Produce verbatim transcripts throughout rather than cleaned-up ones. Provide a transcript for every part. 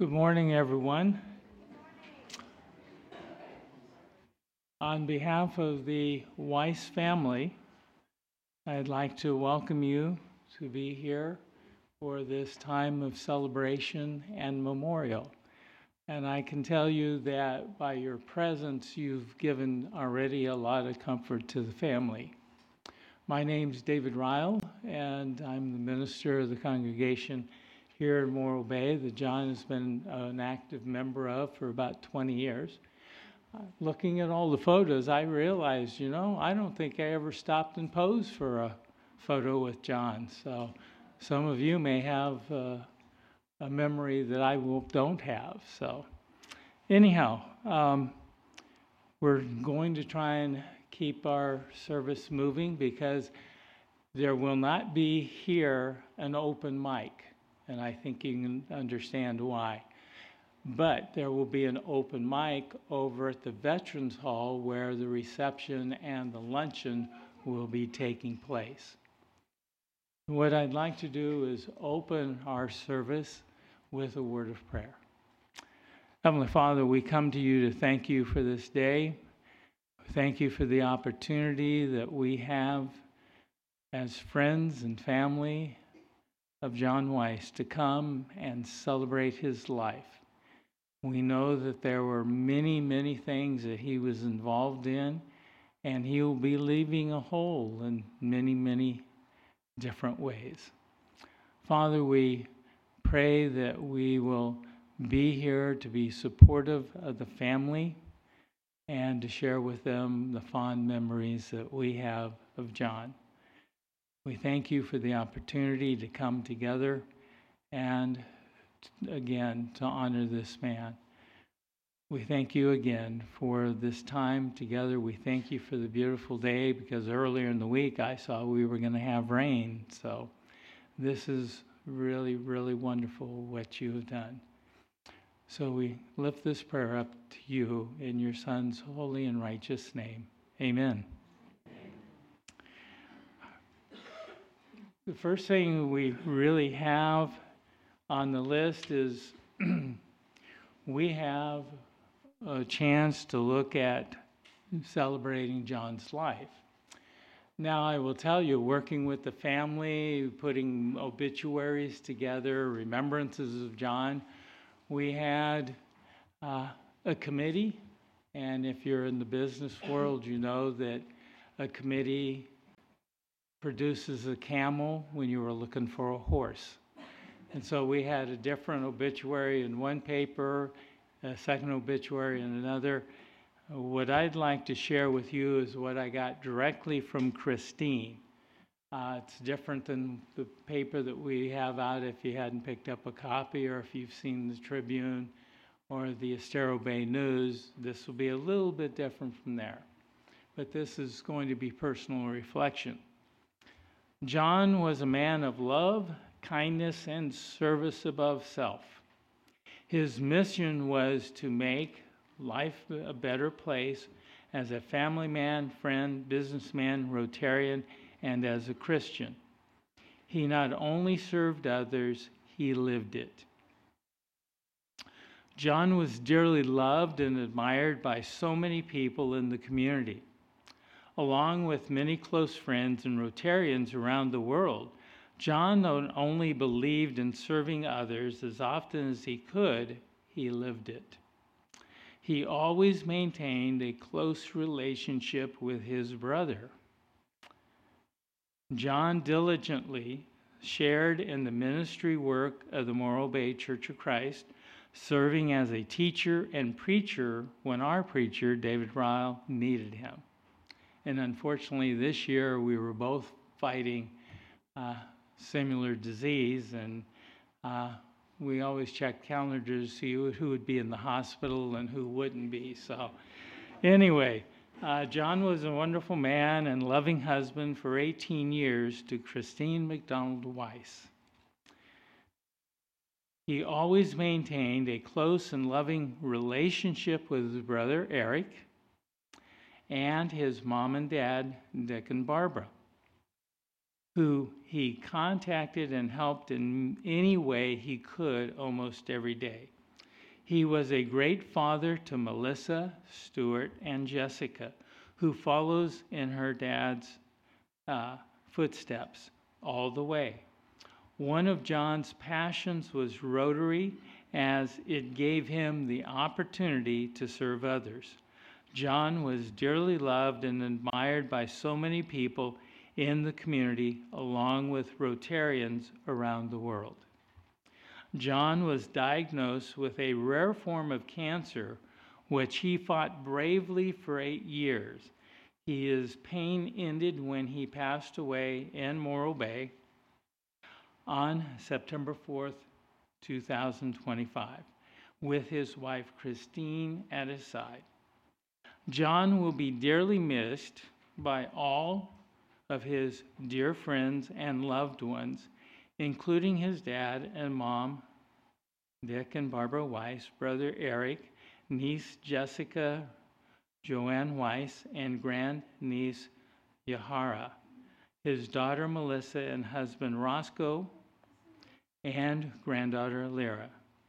Good morning, everyone. On behalf of the Weiss family, I'd like to welcome you to be here for this time of celebration and memorial. And I can tell you that by your presence, you've given already a lot of comfort to the family. My name's David Ryle, and I'm the minister of the congregation here in Morro Bay that John has been an active member of for about twenty years. Uh, looking at all the photos, I realized, you know, I don't think I ever stopped and posed for a photo with John. So some of you may have uh, a memory that I will, don't have. So anyhow, um, we're going to try and keep our service moving because there will not be here an open mic, and I think you can understand why. But there will be an open mic over at the Veterans Hall where the reception and the luncheon will be taking place. What I'd like to do is open our service with a word of prayer. Heavenly Father, we come to you to thank you for this day. Thank you for the opportunity that we have as friends and family of John Weiss to come and celebrate his life. We know that there were many, many things that he was involved in, and he will be leaving a hole in many, many different ways. Father, we pray that we will be here to be supportive of the family and to share with them the fond memories that we have of John. We thank you for the opportunity to come together and, again, to honor this man. We thank you again for this time together. We thank you for the beautiful day because earlier in the week I saw we were going to have rain. So this is really, really wonderful what you have done. So we lift this prayer up to you in your Son's holy and righteous name. Amen. The first thing we really have on the list is we have a chance to look at celebrating John's life. Now, I will tell you, working with the family, putting obituaries together, remembrances of John, we had uh, a committee, and if you're in the business world, you know that a committee produces a camel when you were looking for a horse. And so we had a different obituary in one paper, a second obituary in another. What I'd like to share with you is what I got directly from Christine. Uh, it's different than the paper that we have out if you hadn't picked up a copy or if you've seen the Tribune or the Estero Bay News. This will be a little bit different from there. But this is going to be personal reflection. John was a man of love, kindness, and service above self. His mission was to make life a better place as a family man, friend, businessman, Rotarian, and as a Christian. He not only served others, he lived it. John was dearly loved and admired by so many people in the community. Along with many close friends and Rotarians around the world, John not only believed in serving others as often as he could, he lived it. He always maintained a close relationship with his brother. John diligently shared in the ministry work of the Morro Bay Church of Christ, serving as a teacher and preacher when our preacher, David Ryle, needed him. And unfortunately, this year we were both fighting uh, similar disease, and uh, we always checked calendars to see who would be in the hospital and who wouldn't be. So anyway, uh, John was a wonderful man and loving husband for eighteen years to Christine McDonald Weiss. He always maintained a close and loving relationship with his brother, Eric, and his mom and dad, Dick and Barbara, who he contacted and helped in any way he could almost every day. He was a great father to Melissa, Stuart, and Jessica, who follows in her dad's uh, footsteps all the way. One of John's passions was Rotary, as it gave him the opportunity to serve others. John was dearly loved and admired by so many people in the community, along with Rotarians around the world. John was diagnosed with a rare form of cancer, which he fought bravely for eight years. His pain ended when he passed away in Morro Bay on September fourth, two thousand twenty-five, with his wife Christine at his side. John will be dearly missed by all of his dear friends and loved ones, including his dad and mom, Dick and Barbara Weiss, brother Eric, niece Jessica, Joanne Weiss, and grandniece Yahara, his daughter Melissa and husband Roscoe, and granddaughter Lyra.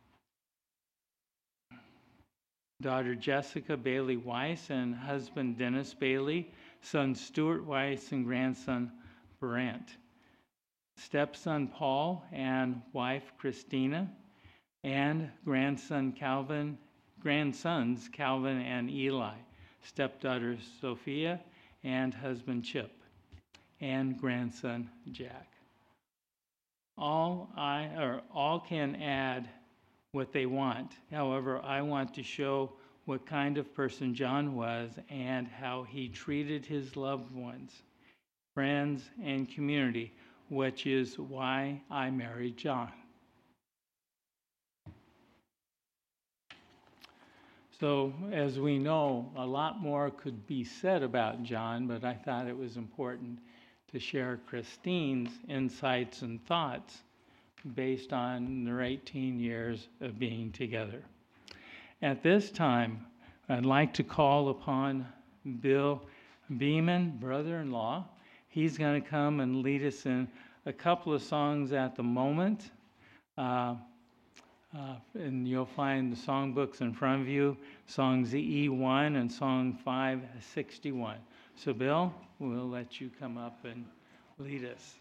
Daughter Jessica Bailey Weiss and husband Dennis Bailey, son Stuart Weiss and grandson Brant. Stepson Paul and wife Christina, and grandson Calvin, grandsons Calvin and Eli, stepdaughter Sophia and husband Chip, and grandson Jack. All I or all can add what they want. However, I want to show what kind of person John was and how he treated his loved ones, friends, and community, which is why I married John. So, as we know, a lot more could be said about John, but I thought it was important to share Christine's insights and thoughts based on their eighteen years of being together. At this time, I'd like to call upon Bill Beeman, brother-in-law. He's going to come and lead us in a couple of songs at the moment. Uh, uh, and you'll find the songbooks in front of you, songs E one and song five sixty-one. So Bill, we'll let you come up and lead us.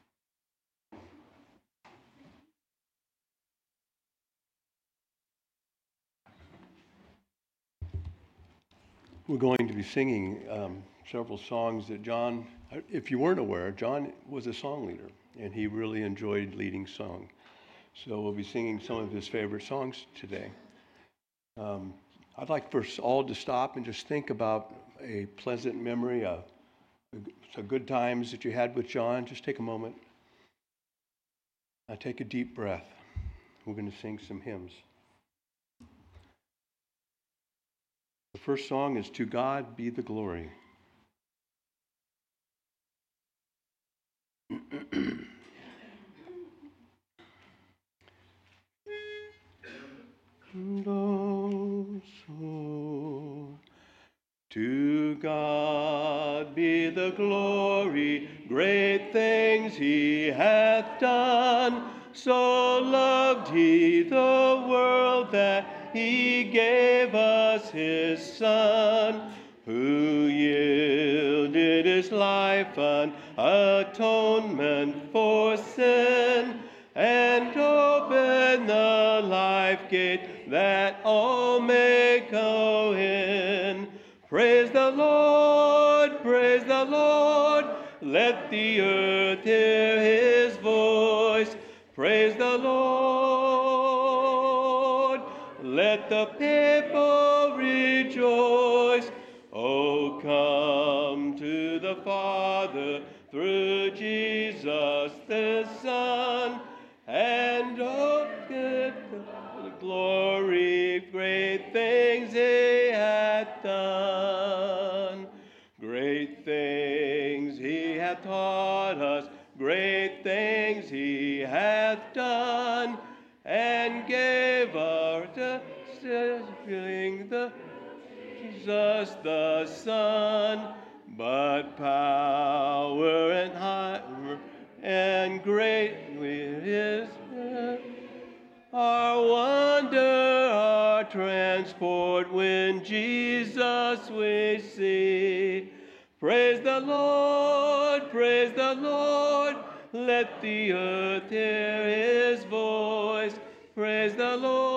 We're going to be singing um, several songs that John, if you weren't aware, John was a song leader, and he really enjoyed leading song. So we'll be singing some of his favorite songs today. Um, I'd like for us all to stop and just think about a pleasant memory, of some good times that you had with John. Just take a moment. Now take a deep breath. We're going to sing some hymns. The first song is To God Be the Glory. And also, to God be the glory, great things he hath done. So loved he the world that he gave us his Son, who yielded his life an atonement for sin, and opened the life gate that all may go in. Praise the Lord, praise the Lord, let the earth hear his voice. Praise the Lord, let the people rejoice. Oh, come to the Father through Jesus the Son, and oh, give the glory, great things he hath done. Great things he hath taught us, great things he hath done, and gave our feeling the Jesus the Son, but power and honor and greatly his our wonder, our Jesus we see. Praise the Lord, praise the Lord, let the earth hear his voice. Praise the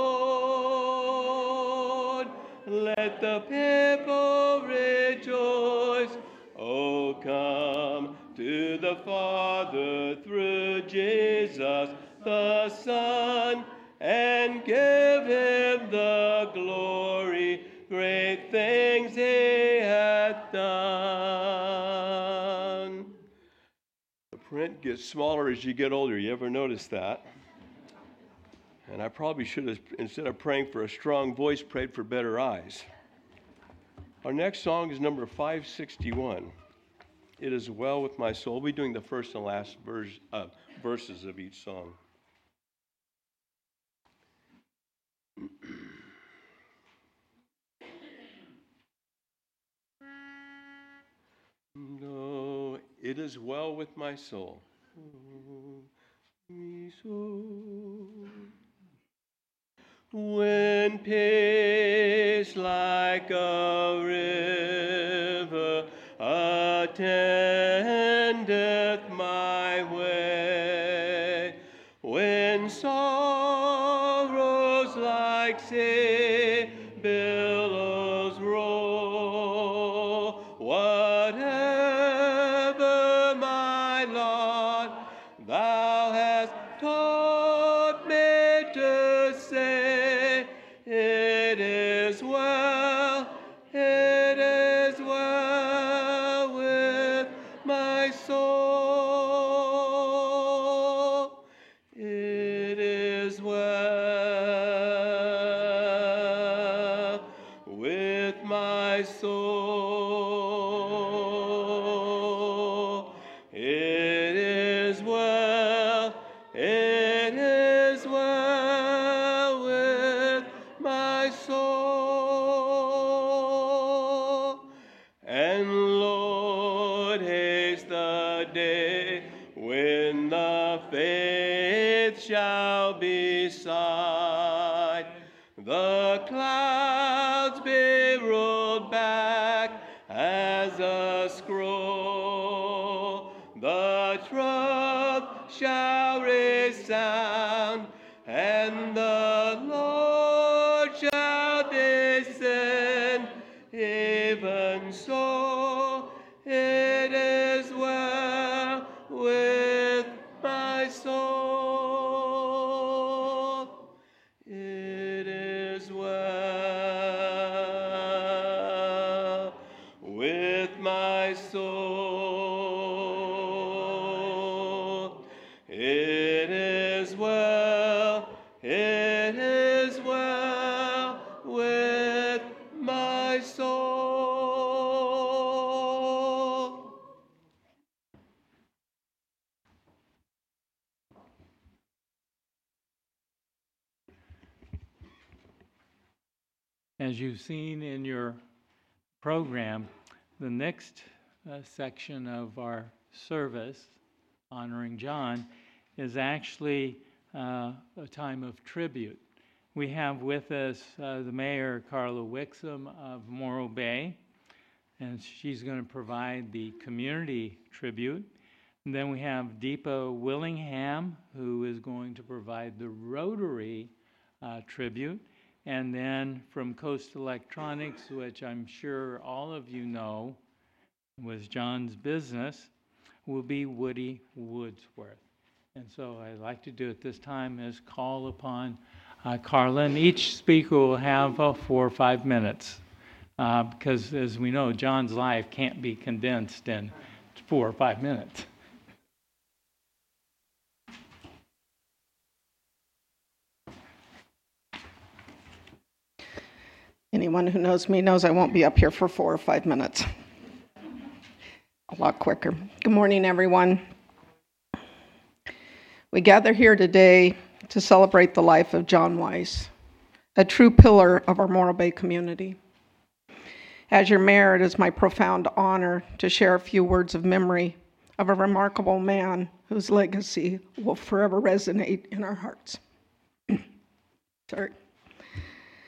Lord, let the people rejoice. Oh, come to the Father through Jesus the Son, and give him the glory, great things he hath done. The print gets smaller as you get older. You ever notice that? And I probably should have, instead of praying for a strong voice, prayed for better eyes. Our next song is number five sixty-one. It is well with my soul. We'll be doing the first and last verse, uh, verses of each song. No, it is well with my soul. When peace like a river attendeth my way, when sorrows like sea billows roll, whatever my lot, thou hast taught me to say, it is well, it is well with my soul. It is well with my soul. It is well, it is well with my soul. And Lord, haste the day when the faith shall be sight, the clouds be rolled back as a scroll, the trump shall resound, and the Lord shall descend. Even so, it is well with my soul. It is well with my soul. It is well, it is well with my soul. As you've seen in your program, the next uh, section of our service, honoring John, is actually uh, a time of tribute. We have with us uh, the Mayor, Carla Wixom of Morro Bay, and she's going to provide the community tribute. And then we have Deepa Willingham, who is going to provide the Rotary uh, tribute. And then from Coast Electronics, which I'm sure all of you know was John's business, will be Woody Woodsworth. And so I'd like to do at this time is call upon uh, Carla, and each speaker will have uh, four or five minutes. Uh, because as we know, John's life can't be condensed in four or five minutes. Anyone who knows me knows I won't be up here for four or five minutes. A lot quicker. Good morning, everyone. We gather here today to celebrate the life of John Weiss, a true pillar of our Morro Bay community. As your mayor, it is my profound honor to share a few words of memory of a remarkable man whose legacy will forever resonate in our hearts. Sorry.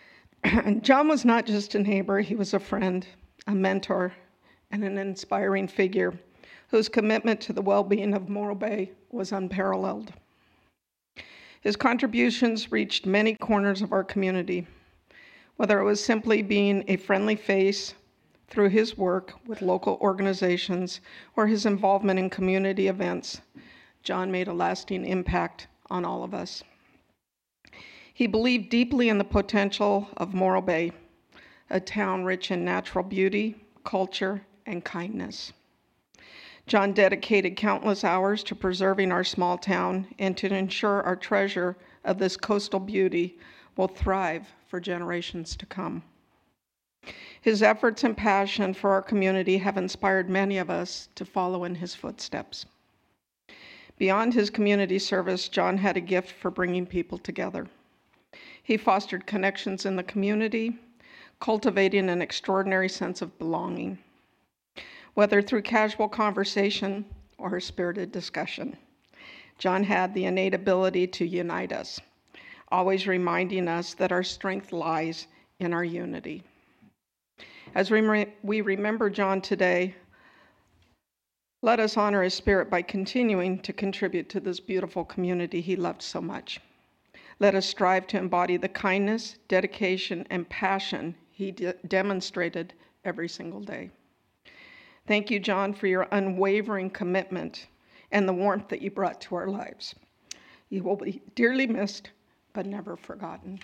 John was not just a neighbor, he was a friend, a mentor, and an inspiring figure whose commitment to the well-being of Morro Bay was unparalleled. His contributions reached many corners of our community, whether it was simply being a friendly face through his work with local organizations or his involvement in community events. John made a lasting impact on all of us. He believed deeply in the potential of Morro Bay, a town rich in natural beauty, culture, and kindness. John dedicated countless hours to preserving our small town and to ensure our treasure of this coastal beauty will thrive for generations to come. His efforts and passion for our community have inspired many of us to follow in his footsteps. Beyond his community service, John had a gift for bringing people together. He fostered connections in the community, cultivating an extraordinary sense of belonging, whether through casual conversation or spirited discussion. John had the innate ability to unite us, always reminding us that our strength lies in our unity. As we, re- we remember John today, let us honor his spirit by continuing to contribute to this beautiful community he loved so much. Let us strive to embody the kindness, dedication, and passion he de- demonstrated every single day. Thank you, John, for your unwavering commitment and the warmth that you brought to our lives. You will be dearly missed, but never forgotten.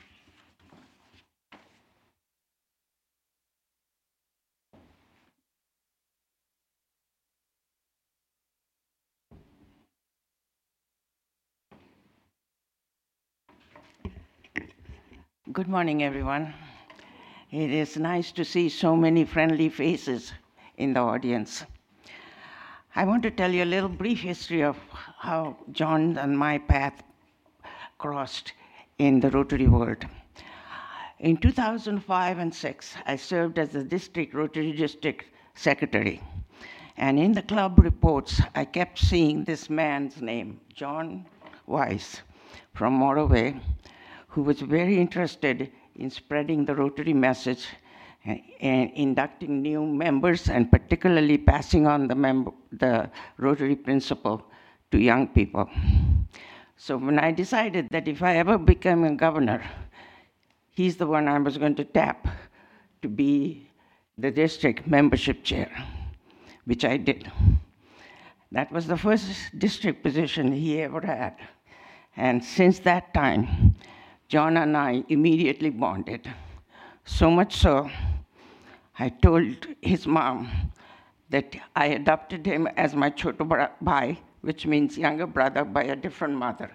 Good morning, everyone. It is nice to see so many friendly faces in the audience. I want to tell you a little brief history of how John and my path crossed in the Rotary world. In two thousand five and six, I served as the district Rotary District Secretary. And in the club reports, I kept seeing this man's name, John Weiss, from Morro Bay, who was very interested in spreading the Rotary message and, and inducting new members, and particularly passing on the, mem- the Rotary principle to young people. So when I decided that if I ever became a governor, he's the one I was going to tap to be the district membership chair, which I did. That was the first district position he ever had. And since that time, John and I immediately bonded. So much so, I told his mom that I adopted him as my choto bhai, which means younger brother by a different mother.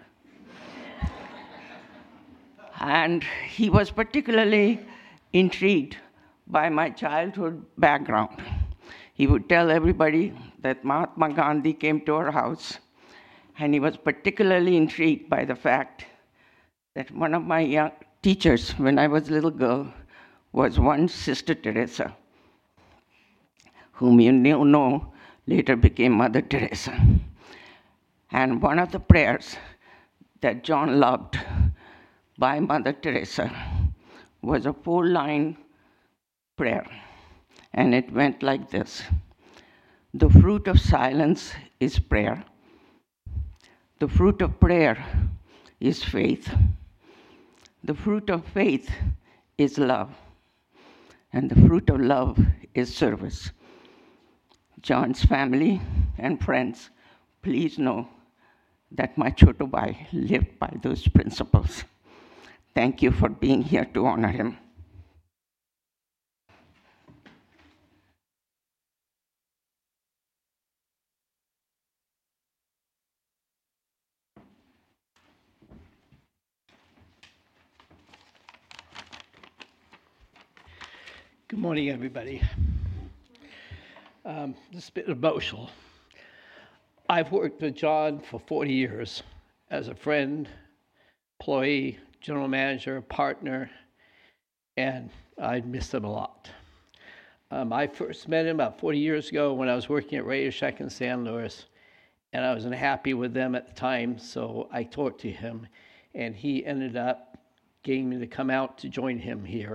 And he was particularly intrigued by my childhood background. He would tell everybody that Mahatma Gandhi came to our house, and he was particularly intrigued by the fact that one of my young teachers when I was a little girl was one Sister Teresa, whom you know later became Mother Teresa. And one of the prayers that John loved by Mother Teresa was a four-line prayer, and it went like this: the fruit of silence is prayer. The fruit of prayer is faith. The fruit of faith is love. And the fruit of love is service. John's family and friends, please know that my choto bhai lived by those principles. Thank you for being here to honor him. Good morning, everybody. Um, this is a bit emotional. I've worked with John for forty years as a friend, employee, general manager, partner, and I miss him a lot. Um, I first met him about forty years ago when I was working at Radio Shack in San Luis, and I wasn't happy with them at the time, so I talked to him, and he ended up getting me to come out to join him here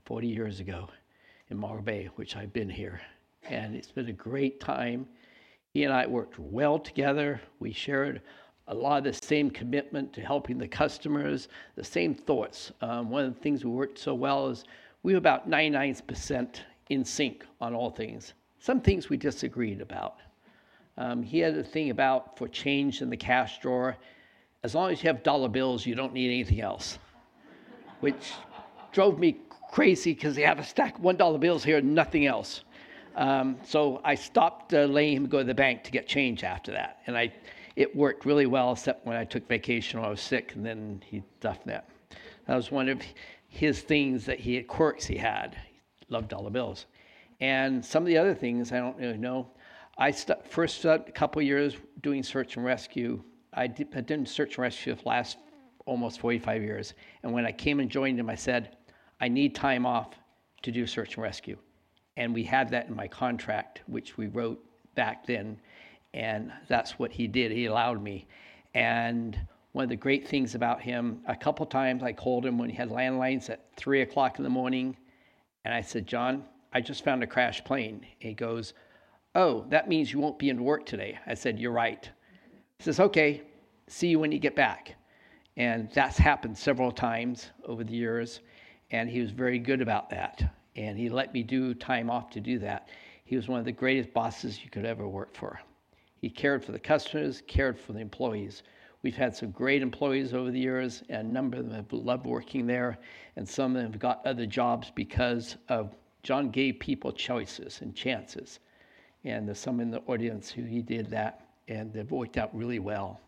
forty years ago in Morro Bay, which I've been here. And it's been a great time. He and I worked well together. We shared a lot of the same commitment to helping the customers, the same thoughts. Um, one of the things we worked so well is we were about ninety-nine percent in sync on all things. Some things we disagreed about. Um, he had a thing about for change in the cash drawer, as long as you have dollar bills, you don't need anything else, which drove me crazy because they have a stack of one dollar bills here and nothing else. Um, so I stopped uh, letting him go to the bank to get change after that. And I, it worked really well, except when I took vacation when I was sick, and then he stuffed that. That was one of his things that he had, quirks he had. He loved dollar bills. And some of the other things, I don't really know. I st- first started a couple years doing search and rescue. I did, I did search and rescue for the last almost forty-five years. And when I came and joined him, I said, I need time off to do search and rescue. And we had that in my contract, which we wrote back then. And that's what he did. He allowed me. And one of the great things about him, a couple times I called him when he had landlines at three o'clock in the morning. And I said, John, I just found a crashed plane. He goes, oh, that means you won't be in work today. I said, you're right. He says, okay, see you when you get back. And that's happened several times over the years. And he was very good about that. And he let me do time off to do that. He was one of the greatest bosses you could ever work for. He cared for the customers, cared for the employees. We've had some great employees over the years, and a number of them have loved working there, and some of them have got other jobs because of John gave people choices and chances. And there's some in the audience who he did that, and they've worked out really well.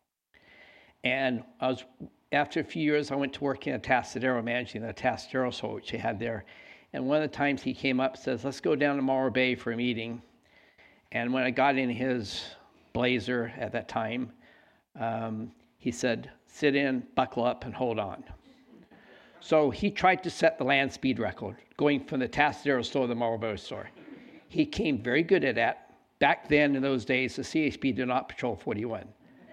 And I was, after a few years, I went to work in a Tassadero, managing the Tassadero store, which they had there. And one of the times he came up and says, let's go down to Morro Bay for a meeting. And when I got in his Blazer at that time, um, he said, sit in, buckle up, and hold on. So he tried to set the land speed record, going from the Tassadero store to the Morro Bay store. He came very good at that. Back then, in those days, the C H P did not patrol forty-one.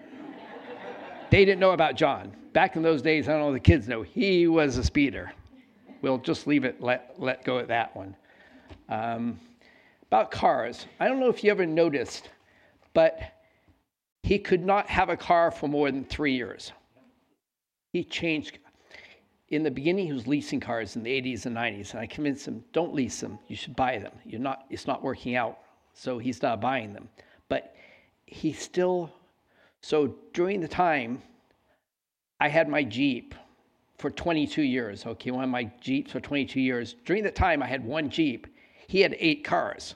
They didn't know about John. Back in those days, I don't know if the kids know, he was a speeder. We'll just leave it, let, let go at that one. Um, about cars, I don't know if you ever noticed, but he could not have a car for more than three years. He changed. In the beginning, he was leasing cars in the eighties and nineties, and I convinced him, don't lease them, you should buy them. You're not, it's not working out, so he started buying them. But he still, so during the time, I had my Jeep for twenty-two years, okay, one of my Jeeps for twenty-two years. During the time, I had one Jeep. He had eight cars.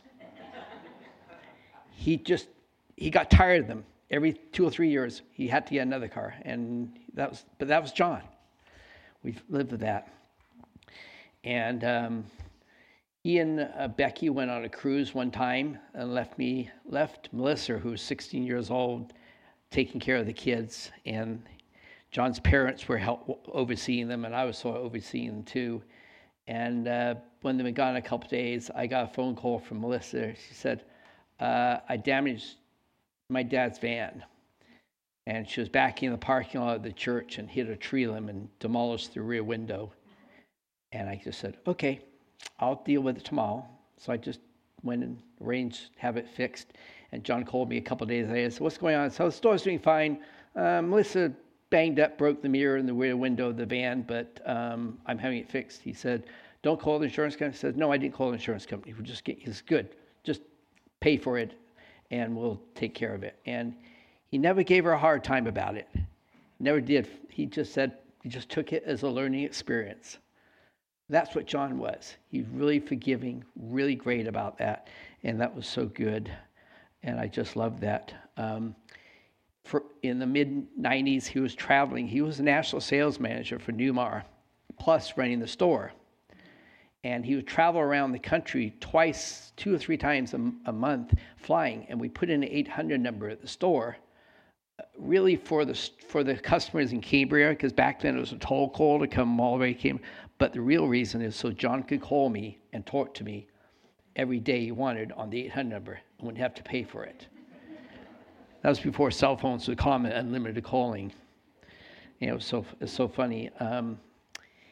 He just, he got tired of them. Every two or three years, he had to get another car, and that was, but that was John. We've lived with that. And um, he and uh, Becky went on a cruise one time and left me, left Melissa, who was sixteen years old, taking care of the kids. And John's parents were help, overseeing them, and I was sort of overseeing them too. And uh, when they were gone a couple of days, I got a phone call from Melissa. She said, uh, I damaged my dad's van. And she was backing in the parking lot of the church and hit a tree limb and demolished the rear window. And I just said, okay, I'll deal with it tomorrow. So I just went and arranged, have it fixed. And John called me a couple of days later and said, what's going on? So the store's doing fine. Uh, Melissa banged up, broke the mirror in the rear window of the van, but um, I'm having it fixed. He said, don't call the insurance company. I said, no, I didn't call the insurance company. We'll just get, he said, good, just pay for it and we'll take care of it. And he never gave her a hard time about it. Never did. He just said, he just took it as a learning experience. That's what John was. He's really forgiving, really great about that. And that was so good. And I just loved that. Um, for, in the mid nineties, he was traveling. He was a national sales manager for Newmar, plus running the store. And he would travel around the country twice, two or three times a, a month, flying. And we put in an eight hundred number at the store, really for the for the customers in Cambria, because back then it was a toll call to come all the way to Cambria. But the real reason is so John could call me and talk to me every day he wanted on the eight hundred number and wouldn't have to pay for it. That was before cell phones were common, unlimited calling. You know, so it's so funny. Um,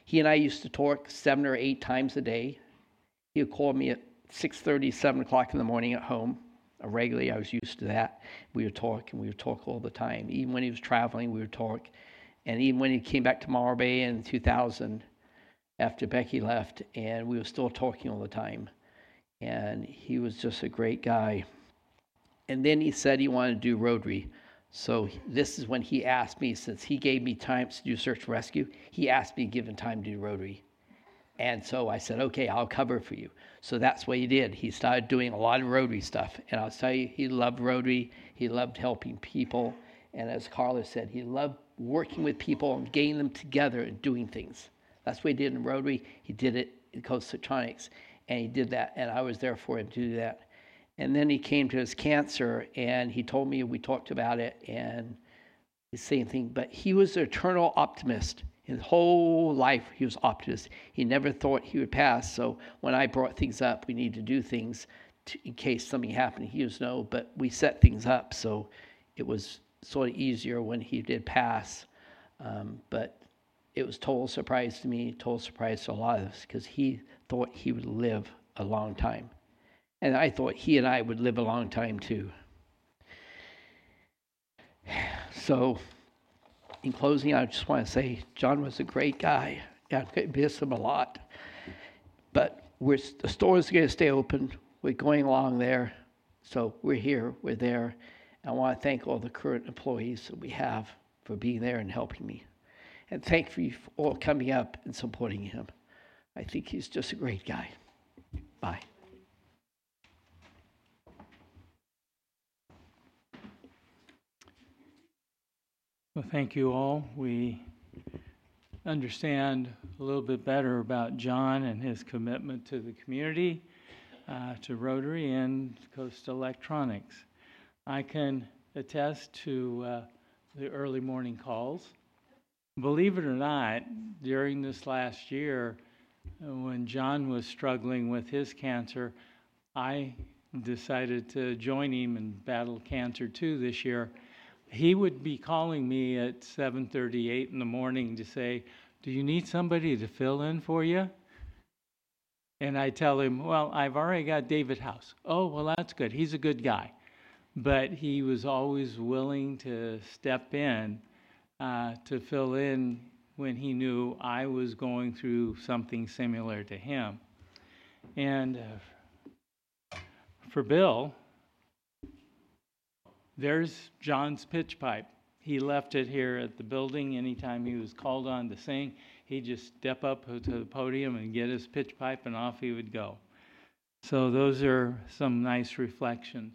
He and I used to talk seven or eight times a day. He would call me at six thirty, seven o'clock in the morning at home. Uh, regularly, I was used to that. We would talk, and we would talk all the time. Even when he was traveling, we would talk. And even when he came back to Morro Bay in two thousand, after Becky left, and we were still talking all the time. And he was just a great guy. And then he said he wanted to do Rotary. So this is when he asked me, since he gave me time to do search and rescue, he asked me to give him time to do Rotary. And so I said, okay, I'll cover for you. So that's what he did. He started doing a lot of Rotary stuff. And I'll tell you, he loved Rotary. He loved helping people. And as Carla said, he loved working with people and getting them together and doing things. That's what he did in Rotary. He did it in Coastronics. And he did that. And I was there for him to do that. And then he came to his cancer, and he told me, we talked about it, and the same thing. But he was an eternal optimist. His whole life, he was optimist. He never thought he would pass. So when I brought things up, we need to do things to, in case something happened. He was no, but we set things up. So it was sort of easier when he did pass. Um, but it was total surprise to me, total surprise to a lot of us, because he thought he would live a long time. And I thought he and I would live a long time too. So, in closing, I just want to say John was a great guy. I miss him a lot. But we're, the store's going to stay open. We're going along there. So we're here, we're there. I want to thank all the current employees that we have for being there and helping me. And thank you for all coming up and supporting him. I think he's just a great guy. Bye. Well, thank you all. We understand a little bit better about John and his commitment to the community, uh, to Rotary and Coast Electronics. I can attest to uh, the early morning calls. Believe it or not, during this last year, uh, when John was struggling with his cancer, I decided to join him and battle cancer too this year. He would be calling me at seven thirty-eight in the morning to say, do you need somebody to fill in for you? And I tell him, well, I've already got David House. Oh, well, that's good. He's a good guy. But he was always willing to step in uh, to fill in when he knew I was going through something similar to him. And uh, for Bill, there's John's pitch pipe. He left it here at the building. Anytime he was called on to sing, he'd just step up to the podium and get his pitch pipe, and off he would go. So those are some nice reflections.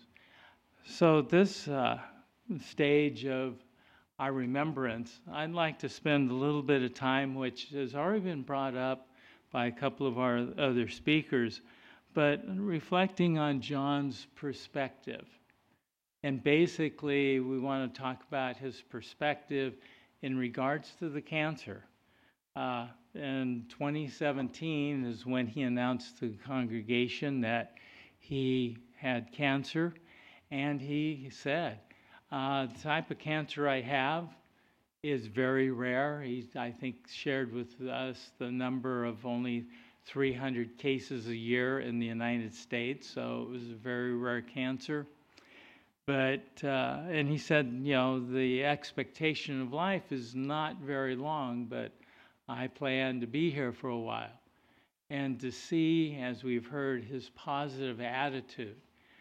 So this uh, stage of our remembrance, I'd like to spend a little bit of time, which has already been brought up by a couple of our other speakers, but reflecting on John's perspective. And basically, we want to talk about his perspective in regards to the cancer. Uh, in twenty seventeen is when he announced to the congregation that he had cancer. And he said, uh, the type of cancer I have is very rare. He, I think, shared with us the number of only three hundred cases a year in the United States. So it was a very rare cancer. But, uh, and he said, you know, the expectation of life is not very long, but I plan to be here for a while. And to see, as we've heard, his positive attitude.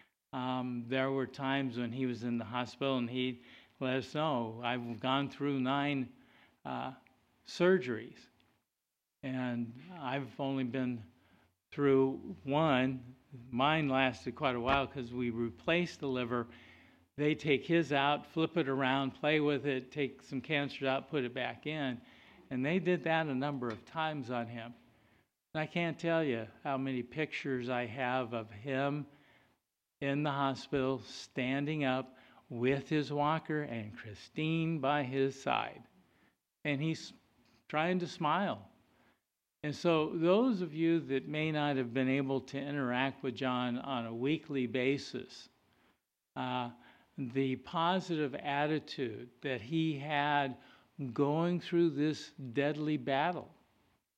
Um, there were times when he was in the hospital and he'd let us know, I've gone through nine uh, surgeries. And I've only been through one. Mine lasted quite a while because we replaced the liver. They take his out, flip it around, play with it, take some cancer out, put it back in. And they did that a number of times on him. And I can't tell you how many pictures I have of him in the hospital, standing up with his walker and Christine by his side. And he's trying to smile. And so those of you that may not have been able to interact with John on a weekly basis, uh, the positive attitude that he had going through this deadly battle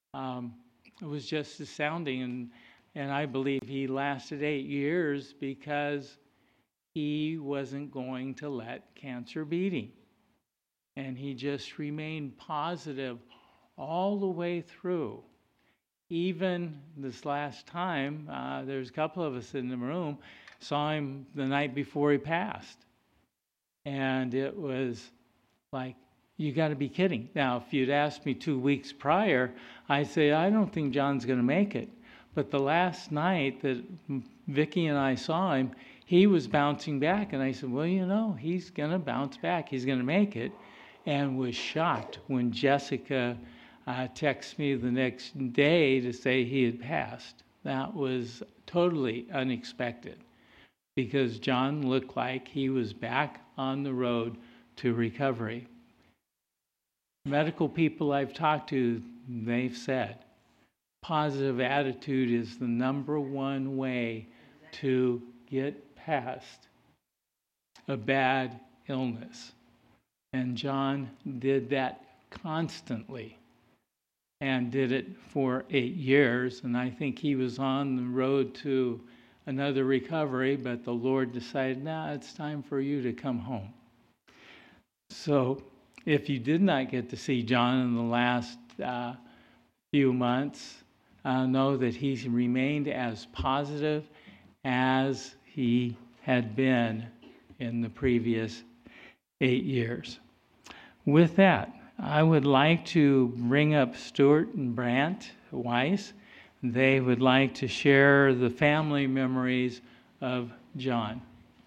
um, it was just astounding. And, and I believe he lasted eight years because he wasn't going to let cancer beat him. And he just remained positive all the way through. Even this last time, uh, there's a couple of us in the room, saw him the night before he passed. And it was like, you got to be kidding. Now, if you'd asked me two weeks prior, I'd say, I don't think John's going to make it. But the last night that Vicki and I saw him, he was bouncing back. And I said, well, you know, he's going to bounce back. He's going to make it. And was shocked when Jessica uh, texted me the next day to say he had passed. That was totally unexpected because John looked like he was back on the road to recovery. Medical people I've talked to, they've said, positive attitude is the number one way to get past a bad illness. And John did that constantly and did it for eight years. And I think he was on the road to another recovery, but the Lord decided, now it's time for you to come home. So if you did not get to see John in the last uh, few months, uh, know that he's remained as positive as he had been in the previous eight years. With that, I would like to bring up Stuart and Brant Weiss. They would like to share the family memories of John.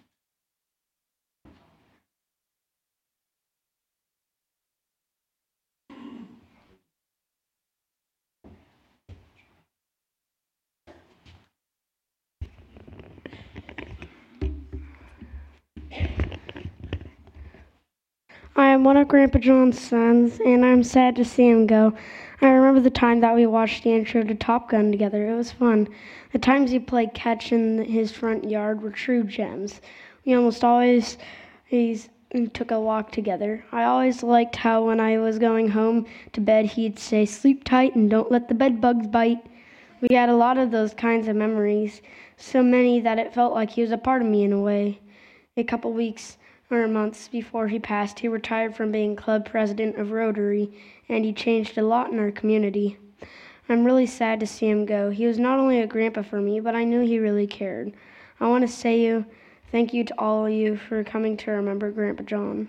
I am one of Grandpa John's sons, and I'm sad to see him go. I remember the time that we watched the intro to Top Gun together. It was fun. The times he played catch in his front yard were true gems. We almost always he's, took a walk together. I always liked how when I was going home to bed, he'd say, sleep tight and don't let the bed bugs bite. We had a lot of those kinds of memories, so many that it felt like he was a part of me in a way. A couple weeks or months before he passed, he retired from being club president of Rotary, and he changed a lot in our community. I'm really sad to see him go. He was not only a grandpa for me, but I knew he really cared. I want to say you, thank you to all of you for coming to remember Grandpa John.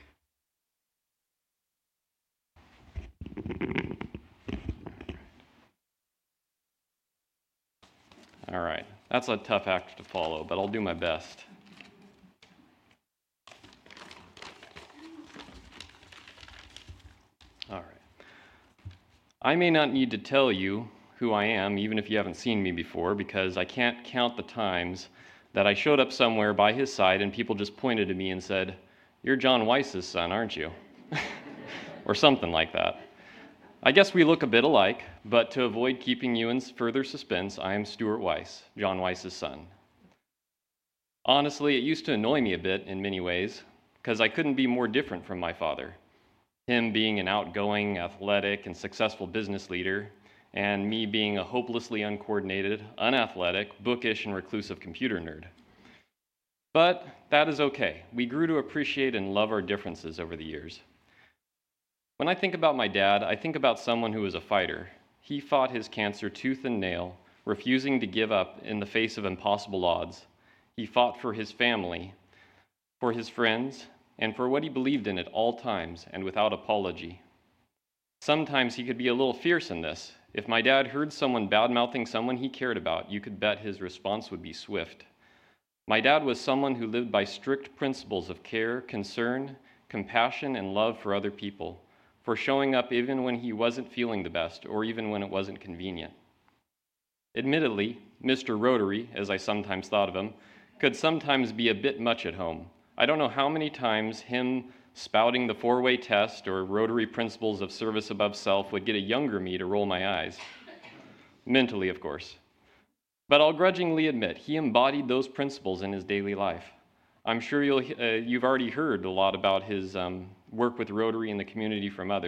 All right, that's a tough act to follow, but I'll do my best. All right. I may not need to tell you who I am, even if you haven't seen me before, because I can't count the times that I showed up somewhere by his side and people just pointed to me and said, "You're John Weiss's son, aren't you?" Or something like that. I guess we look a bit alike, but to avoid keeping you in further suspense, I am Stuart Weiss, John Weiss's son. Honestly, it used to annoy me a bit in many ways, because I couldn't be more different from my father. Him being an outgoing, athletic, and successful business leader, and me being a hopelessly uncoordinated, unathletic, bookish, and reclusive computer nerd. But that is okay. We grew to appreciate and love our differences over the years. When I think about my dad, I think about someone who was a fighter. He fought his cancer tooth and nail, refusing to give up in the face of impossible odds. He fought for his family, for his friends, and for what he believed in at all times and without apology. Sometimes he could be a little fierce in this. If my dad heard someone bad-mouthing someone he cared about, you could bet his response would be swift. My dad was someone who lived by strict principles of care, concern, compassion, and love for other people, for showing up even when he wasn't feeling the best or even when it wasn't convenient. Admittedly, Mister Rotary, as I sometimes thought of him, could sometimes be a bit much at home. I don't know how many times him spouting the four-way test or Rotary principles of service above self would get a younger me to roll my eyes. Mentally, of course. But I'll grudgingly admit, he embodied those principles in his daily life. I'm sure you'll, uh, you've already heard a lot about his um, work with Rotary and the community from others,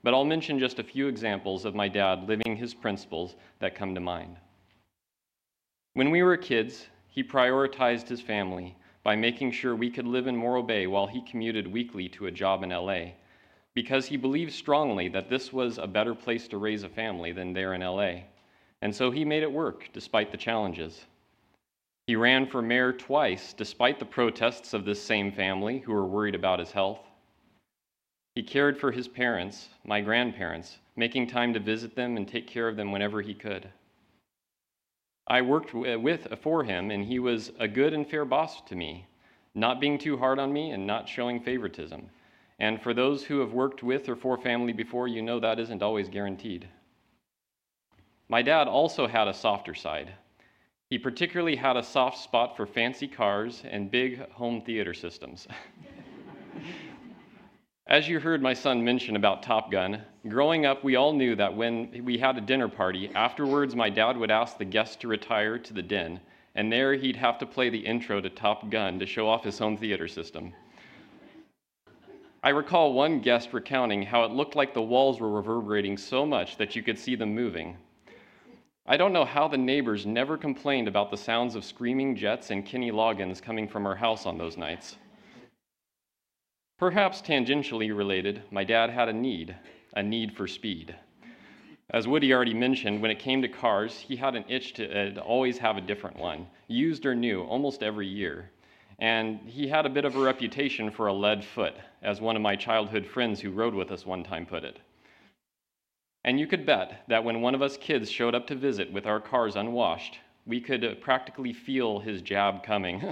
but I'll mention just a few examples of my dad living his principles that come to mind. When we were kids, he prioritized his family by making sure we could live in Morro Bay while he commuted weekly to a job in L A, because he believed strongly that this was a better place to raise a family than there in L A, and so he made it work despite the challenges. He ran for mayor twice despite the protests of this same family who were worried about his health. He cared for his parents, my grandparents, making time to visit them and take care of them whenever he could. I worked with for him, and he was a good and fair boss to me, not being too hard on me and not showing favoritism. And for those who have worked with or for family before, you know that isn't always guaranteed. My dad also had a softer side. He particularly had a soft spot for fancy cars and big home theater systems. As you heard my son mention about Top Gun, growing up, we all knew that when we had a dinner party, afterwards my dad would ask the guests to retire to the den, and there he'd have to play the intro to Top Gun to show off his home theater system. I recall one guest recounting how it looked like the walls were reverberating so much that you could see them moving. I don't know how the neighbors never complained about the sounds of screaming jets and Kenny Loggins coming from our house on those nights. Perhaps tangentially related, my dad had a need, a need for speed. As Woody already mentioned, when it came to cars, he had an itch to, uh, to always have a different one, used or new, almost every year. And he had a bit of a reputation for a lead foot, as one of my childhood friends who rode with us one time put it. And you could bet that when one of us kids showed up to visit with our cars unwashed, we could uh, practically feel his jab coming.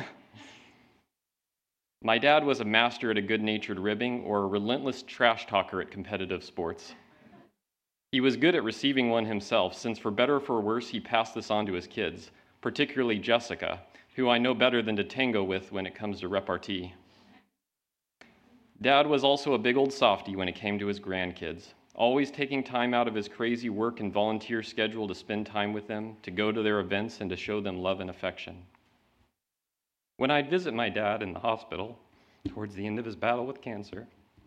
My dad was a master at a good-natured ribbing or a relentless trash talker at competitive sports. He was good at receiving one himself, since for better or for worse, he passed this on to his kids, particularly Jessica, who I know better than to tango with when it comes to repartee. Dad was also a big old softy when it came to his grandkids, always taking time out of his crazy work and volunteer schedule to spend time with them, to go to their events, and to show them love and affection. When I'd visit my dad in the hospital, towards the end of his battle with cancer,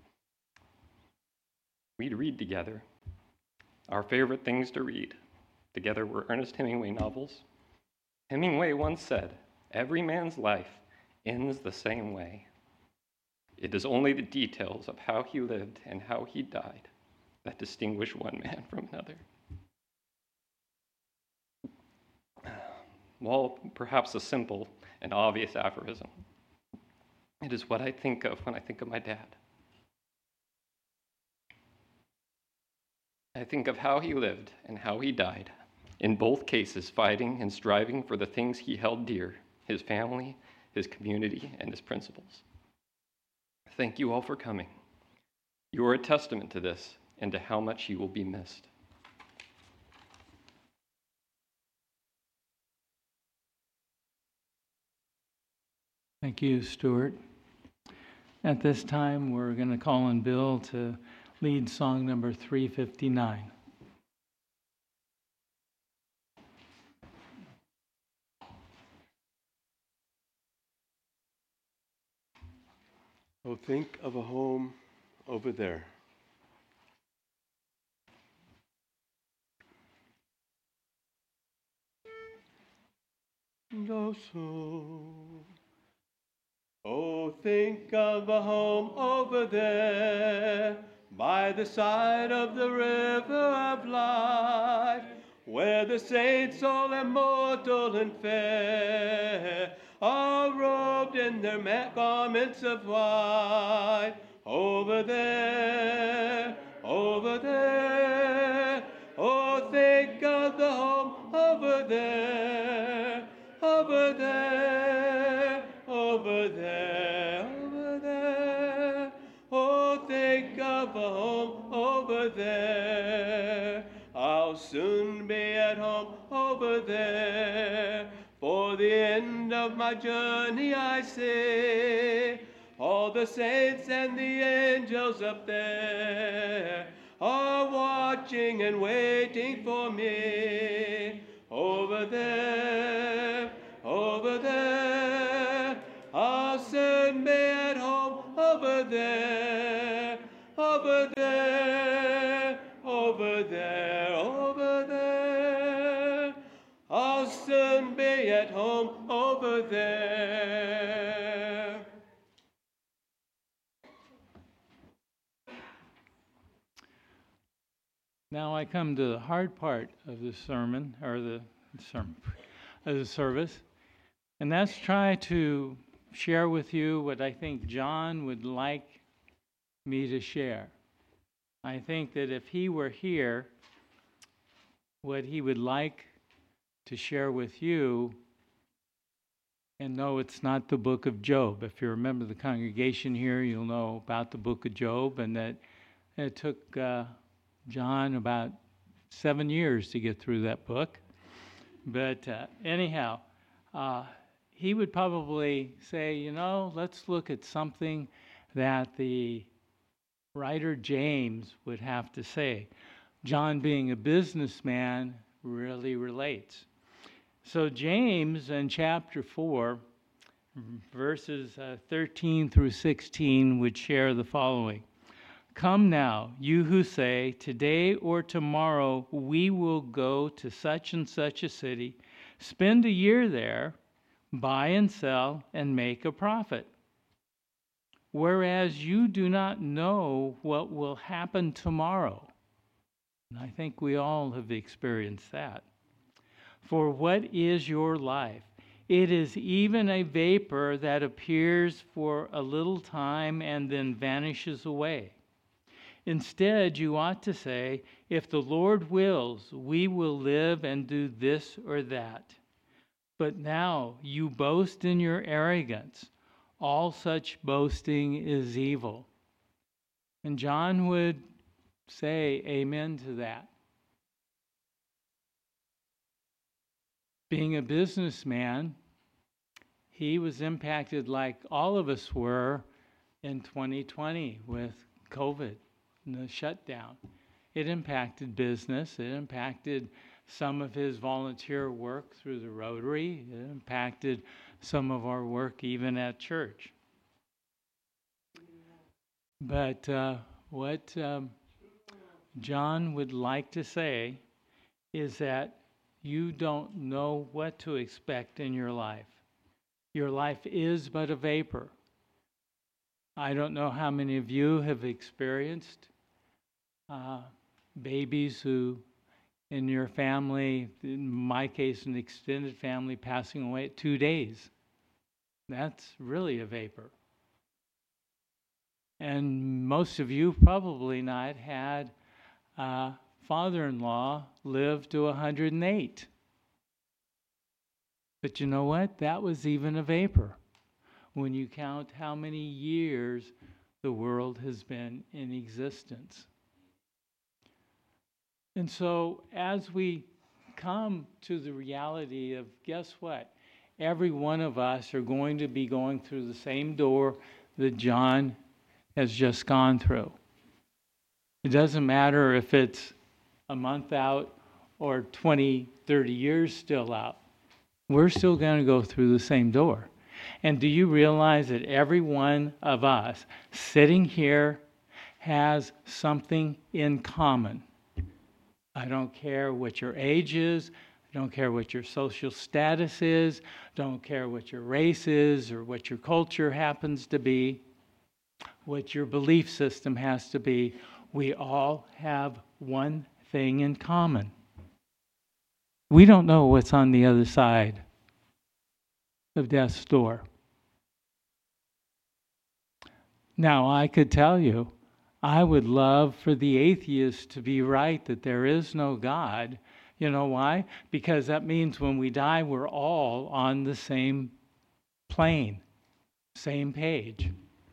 we'd read together. Our favorite things to read together were Ernest Hemingway novels. Hemingway once said, "Every man's life ends the same way. It is only the details of how he lived and how he died that distinguish one man from another." While perhaps a simple and obvious aphorism, it is what I think of when I think of my dad. I think of how he lived and how he died, in both cases fighting and striving for the things he held dear, his family, his community, and his principles. Thank you all for coming. You are a testament to this and to how much you will be missed. Thank you, Stuart. At this time, we're going to call on Bill to lead song number three fifty-nine. Oh, think of a home over there. Go so. Oh, think of a home over there, by the side of the river of life, where the saints all immortal and fair are robed in their garments of white. Over there, over there, oh, think of the home over there, over there, over there, over there. Oh, think of a home over there. I'll soon be at home over there. For the end of my journey I see all the saints and the angels up there are watching and waiting for me. Over there, over there, I'll soon be at home over there, over there. stay at home over there. Now I come to the hard part of the sermon, or the sermon, of the service, and that's try to share with you what I think John would like me to share. I think that if he were here, what he would like to share with you, and no, it's not the book of Job. If you remember the congregation here, you'll know about the book of Job, and that it took uh, John about seven years to get through that book. But uh, anyhow, uh, he would probably say, you know, let's look at something that the writer James would have to say. John, being a businessman, really relates. So James in chapter four, verses uh, thirteen through sixteen would share the following. Come now, you who say, today or tomorrow we will go to such and such a city, spend a year there, buy and sell, and make a profit. Whereas you do not know what will happen tomorrow. And I think we all have experienced that. For what is your life? It is even a vapor that appears for a little time and then vanishes away. Instead, you ought to say, if the Lord wills, we will live and do this or that. But now you boast in your arrogance. All such boasting is evil. And John would say amen to that. Being a businessman, he was impacted like all of us were in twenty twenty with COVID. The shutdown. It impacted business. It impacted some of his volunteer work through the Rotary. It impacted some of our work even at church. But uh, what um, John would like to say is that you don't know what to expect in your life. Your life is but a vapor. I don't know how many of you have experienced Uh, babies who, in your family, in my case, an extended family, passing away at two days. That's really a vapor. And most of you probably not had a father-in-law live to one hundred eight. But you know what? That was even a vapor when you count how many years the world has been in existence. And so as we come to the reality of, guess what? Every one of us are going to be going through the same door that John has just gone through. It doesn't matter if it's a month out or twenty, thirty years still out. We're still going to go through the same door. And do you realize that every one of us sitting here has something in common? I don't care what your age is. I don't care what your social status is. Don't care what your race is or what your culture happens to be, what your belief system has to be. We all have one thing in common. We don't know what's on the other side of death's door. Now, I could tell you, I would love for the atheist to be right that there is no God. You know why? Because that means when we die, we're all on the same plane, same page.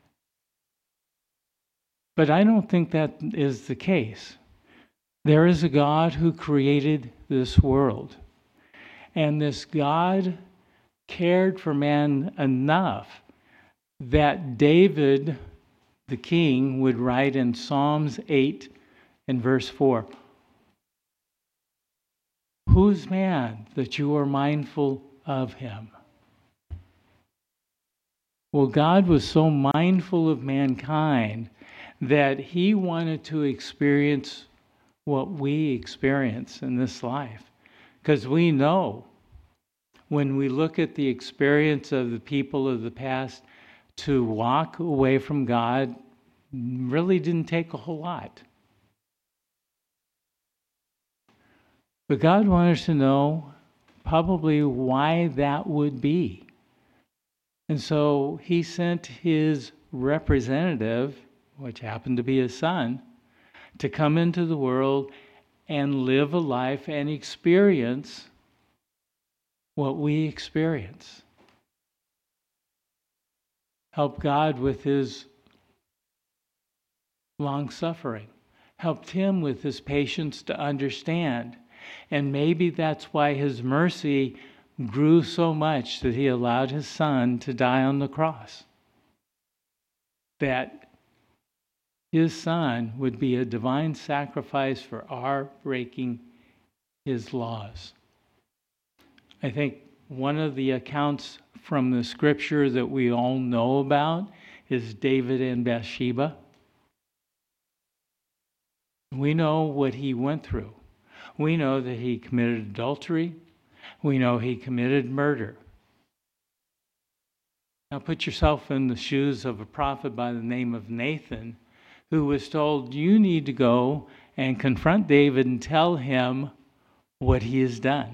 But I don't think that is the case. There is a God who created this world. And this God cared for man enough that David, the king, would write in Psalms eight and verse four, "Who's man that you are mindful of him?" Well, God was so mindful of mankind that he wanted to experience what we experience in this life. Because we know when we look at the experience of the people of the past, to walk away from God really didn't take a whole lot. But God wanted us to know probably why that would be. And so he sent his representative, which happened to be his son, to come into the world and live a life and experience what we experience. Help God with his long suffering. Helped him with his patience to understand. And maybe that's why his mercy grew so much that he allowed his son to die on the cross. That his son would be a divine sacrifice for our breaking his laws. I think one of the accounts from the scripture that we all know about is David and Bathsheba. We know what he went through. We know that he committed adultery. We know he committed murder. Now put yourself in the shoes of a prophet by the name of Nathan, who was told, you need to go and confront David and tell him what he has done.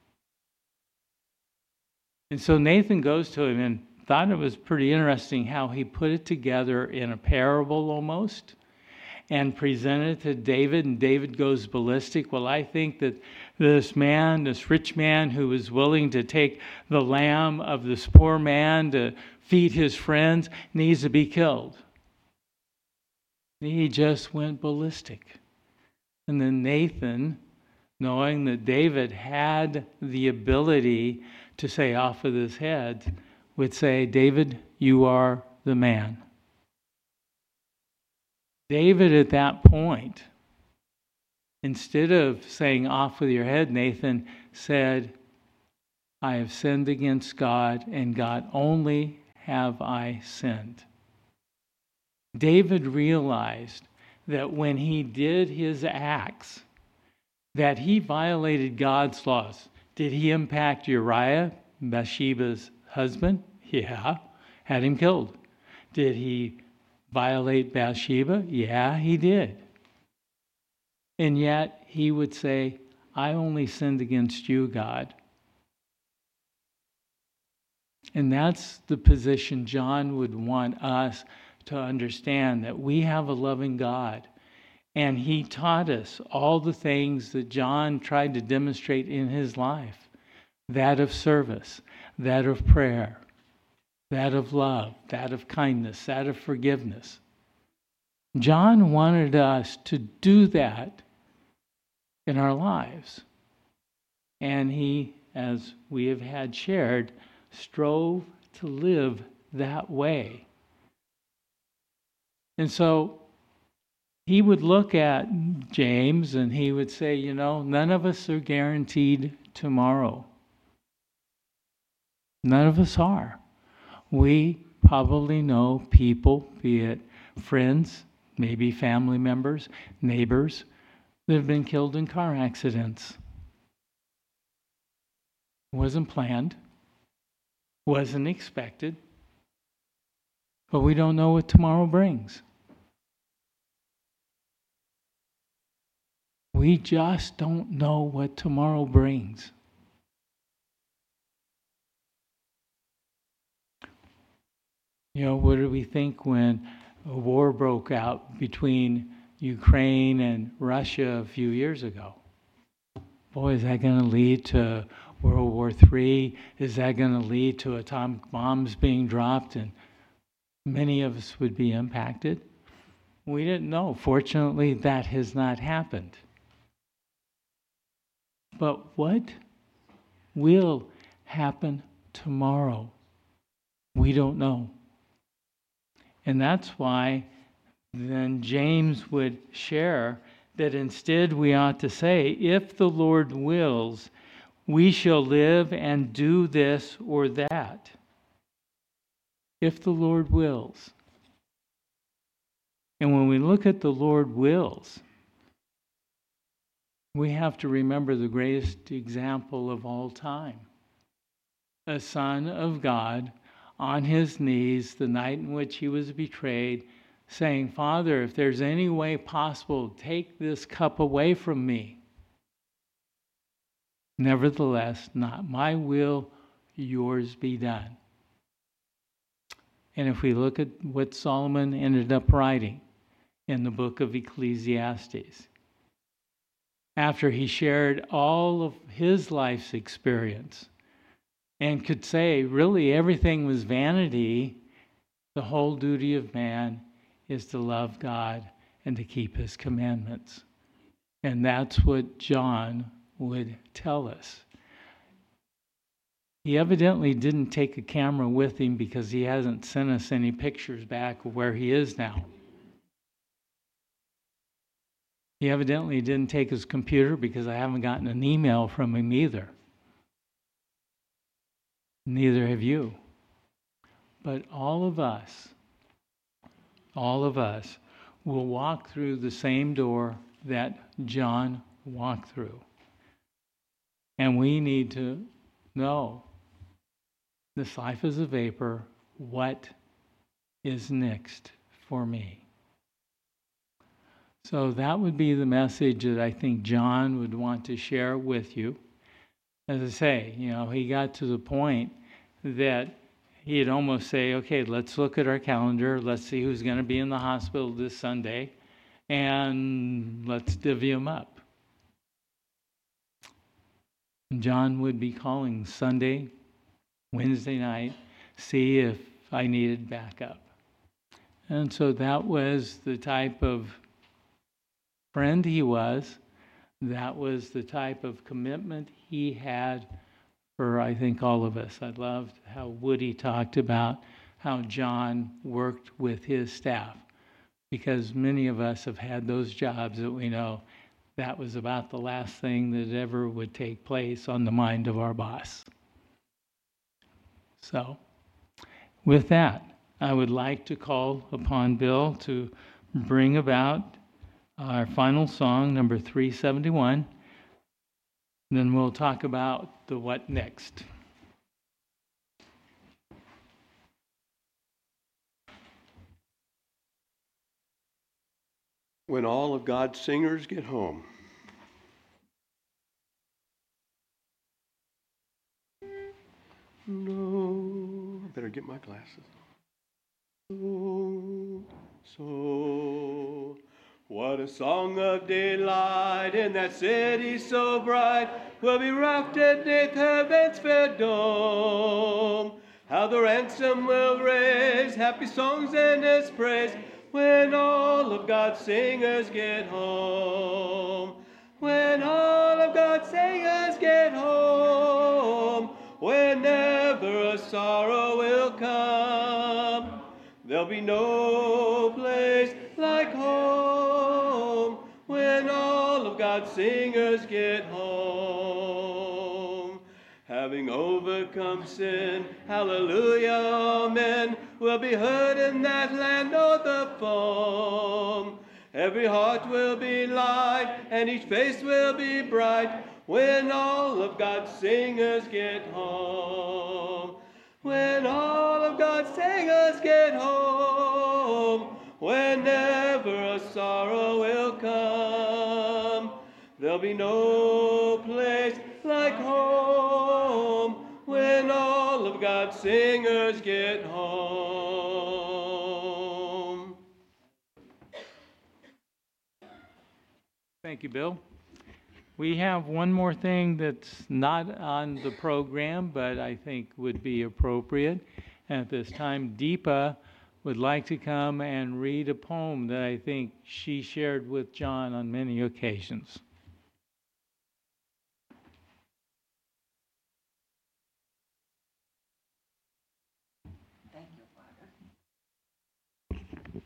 And so Nathan goes to him and thought it was pretty interesting how he put it together in a parable almost and presented it to David, and David goes ballistic. Well, I think that this man, this rich man who was willing to take the lamb of this poor man to feed his friends needs to be killed. He just went ballistic. And then Nathan, knowing that David had the ability to say off with his head, would say, David, you are the man. David at that point, instead of saying off with your head, Nathan said, I have sinned against God, and God only have I sinned. David realized that when he did his acts, that he violated God's laws. Did he impact Uriah, Bathsheba's husband? Yeah, had him killed. Did he violate Bathsheba? Yeah, he did. And yet he would say, I only sinned against you, God. And that's the position John would want us to understand, that we have a loving God. And he taught us all the things that John tried to demonstrate in his life. That of service, that of prayer, that of love, that of kindness, that of forgiveness. John wanted us to do that in our lives. And he, as we have had shared, strove to live that way. And so he would look at James and he would say, you know, none of us are guaranteed tomorrow. None of us are. We probably know people, be it friends, maybe family members, neighbors, that have been killed in car accidents. Wasn't planned, wasn't expected, but we don't know what tomorrow brings. We just don't know what tomorrow brings. You know, what did we think when a war broke out between Ukraine and Russia a few years ago? Boy, is that going to lead to World War Three? Is that going to lead to atomic bombs being dropped and many of us would be impacted? We didn't know. Fortunately, that has not happened. But what will happen tomorrow? We don't know. And that's why then James would share that instead we ought to say, if the Lord wills, we shall live and do this or that. If the Lord wills. And when we look at the Lord wills, we have to remember the greatest example of all time. a son of God, on his knees the night in which he was betrayed, saying, Father, if there's any way possible, take this cup away from me. Nevertheless, not my will, yours be done. And if we look at what Solomon ended up writing in the book of Ecclesiastes, after he shared all of his life's experience and could say really everything was vanity, the whole duty of man is to love God and to keep his commandments. And that's what John would tell us. He evidently didn't take a camera with him because he hasn't sent us any pictures back of where he is now. He evidently didn't take his computer because I haven't gotten an email from him either. Neither have you. But all of us, all of us will walk through the same door that John walked through. And we need to know this life is a vapor. What is next for me? So that would be the message that I think John would want to share with you. As I say, you know, he got to the point that he'd almost say, okay, let's look at our calendar. Let's see who's going to be in the hospital this Sunday, and let's divvy them up. John would be calling Sunday, Wednesday night, see if I needed backup. And so that was the type of friend he was. That was the type of commitment he had for, I think, all of us. I loved how Woody talked about how John worked with his staff, because many of us have had those jobs that we know that was about the last thing that ever would take place on the mind of our boss. So, with that, I would like to call upon Bill to bring about our final song, number three seventy-one. Then we'll talk about the what next. When all of God's singers get home. No, I better get my glasses. So, so, what a song of delight in that city so bright, will be wafted beneath heaven's fair dome. How the ransom will raise happy songs in its praise, when all of God's singers get home. When all of God's singers get home, when never a sorrow will come, there'll be no place like home. When all of God's singers get home, having overcome sin, hallelujah, amen, will be heard in that land of the foam. Every heart will be light, and each face will be bright, when all of God's singers get home. When all of God's singers get home, when never a sorrow will come, there'll be no place like home. When all of God's singers get home. Thank you, Bill. We have one more thing that's not on the program, but I think would be appropriate. At this time, Deepa would like to come and read a poem that I think she shared with John on many occasions. Thank you, Father.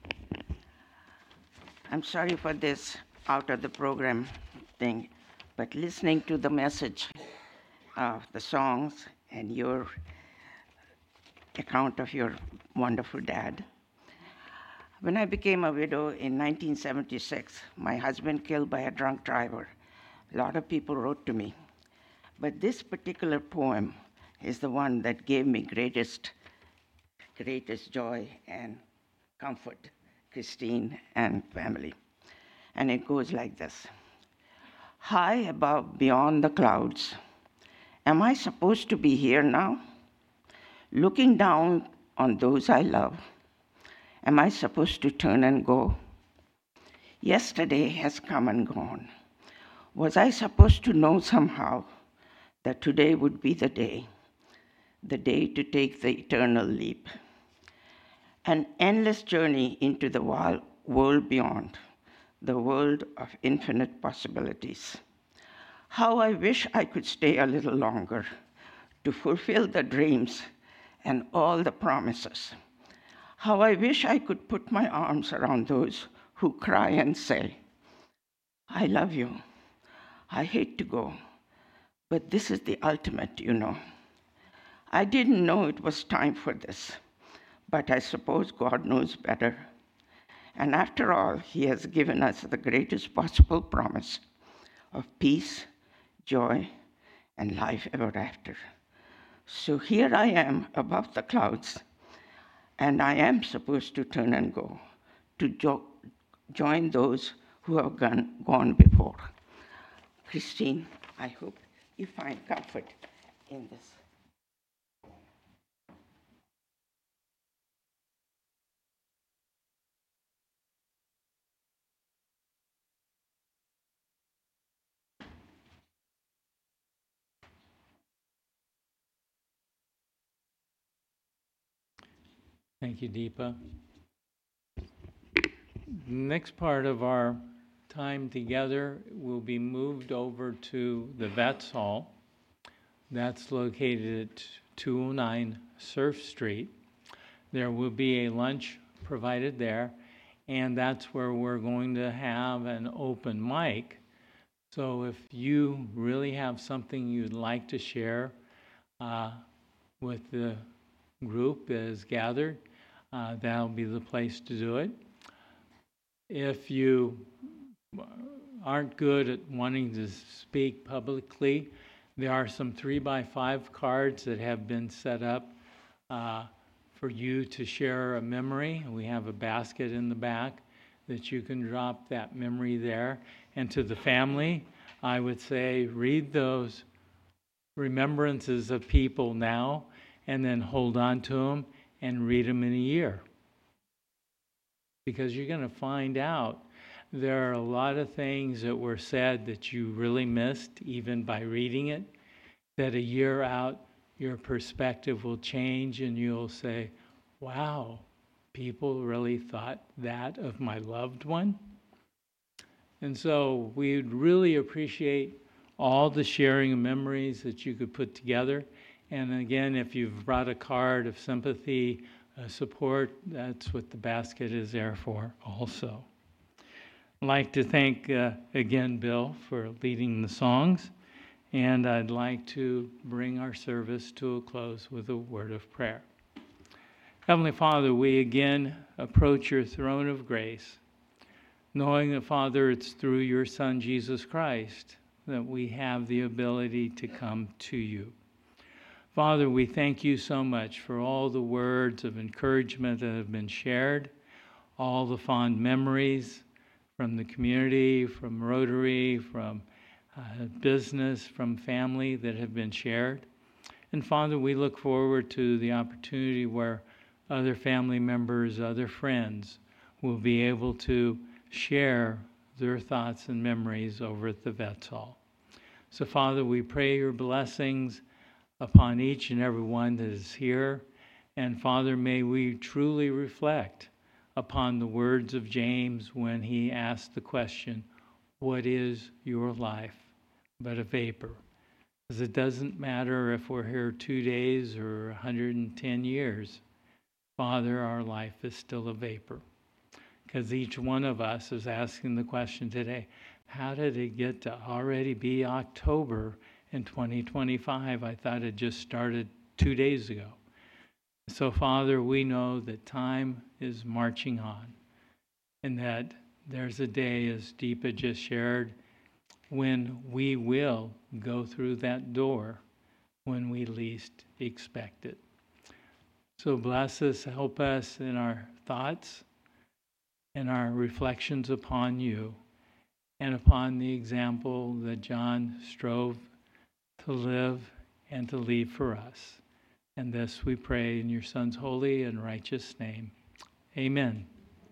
I'm sorry for this out of the program thing, but listening to the message of the songs and your account of your wonderful dad. When I became a widow in nineteen seventy-six, my husband killed by a drunk driver, a lot of people wrote to me. But this particular poem is the one that gave me greatest, greatest joy and comfort, Christine and family. And it goes like this. High above, beyond the clouds, am I supposed to be here now? Looking down on those I love, am I supposed to turn and go? Yesterday has come and gone. Was I supposed to know somehow that today would be the day, the day to take the eternal leap? An endless journey into the world beyond, the world of infinite possibilities. How I wish I could stay a little longer to fulfill the dreams and all the promises. How I wish I could put my arms around those who cry and say, I love you. I hate to go, but this is the ultimate, you know. I didn't know it was time for this, but I suppose God knows better. And after all, He has given us the greatest possible promise of peace, joy, and life ever after. So here I am above the clouds, and I am supposed to turn and go, to jo- join those who have gone, gone before. Christine, I hope you find comfort in this. Thank you, Deepa. Next part of our time together will be moved over to the Vets Hall. That's located at two oh nine Surf Street. There will be a lunch provided there, and that's where we're going to have an open mic. So if you really have something you'd like to share uh, with the group that is gathered, uh, that'll be the place to do it. If you aren't good at wanting to speak publicly, there are some three by five cards that have been set up uh, for you to share a memory. We have a basket in the back that you can drop that memory there. And to the family, I would say read those remembrances of people now and then hold on to them and read them in a year. Because you're going to find out there are a lot of things that were said that you really missed, even by reading it, that a year out, your perspective will change and you'll say, wow, people really thought that of my loved one. And so we'd really appreciate all the sharing of memories that you could put together. And again, if you've brought a card of sympathy, uh, support, that's what the basket is there for also. I'd like to thank, uh, again, Bill, for leading the songs. And I'd like to bring our service to a close with a word of prayer. Heavenly Father, we again approach your throne of grace, knowing that, Father, it's through your Son, Jesus Christ, that we have the ability to come to you. Father, we thank you so much for all the words of encouragement that have been shared, all the fond memories from the community, from Rotary, from uh, business, from family that have been shared. And Father, we look forward to the opportunity where other family members, other friends will be able to share their thoughts and memories over at the Vets Hall. So Father, we pray your blessings upon each and every one that is here. And Father, may we truly reflect upon the words of James when he asked the question, what is your life but a vapor? Because it doesn't matter if we're here two days or one hundred ten years. Father, our life is still a vapor. Because each one of us is asking the question today, how did it get to already be October in twenty twenty-five? I thought it just started two days ago. So, Father, we know that time is marching on and that there's a day, as Deepa just shared, when we will go through that door when we least expect it. So bless us, help us in our thoughts and our reflections upon you and upon the example that John strove to live and to leave for us. And this we pray in your Son's holy and righteous name. Amen.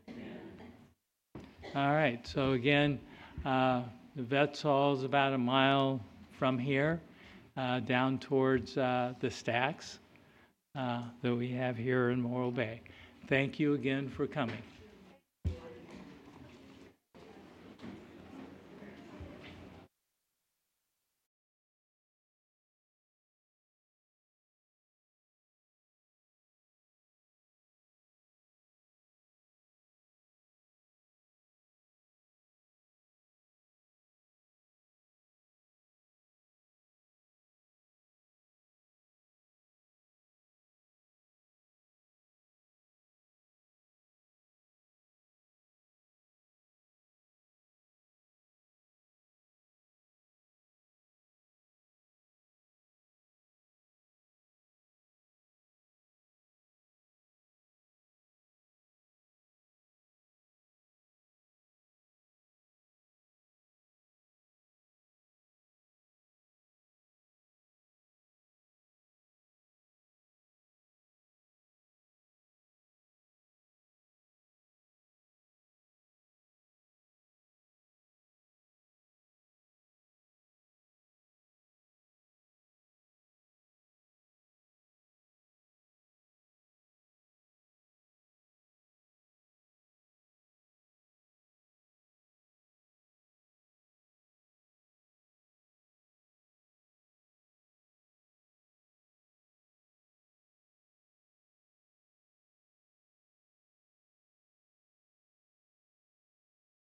All right, so again, uh, the Vets Hall is about a mile from here, uh, down towards uh, the stacks uh, that we have here in Morro Bay. Thank you again for coming.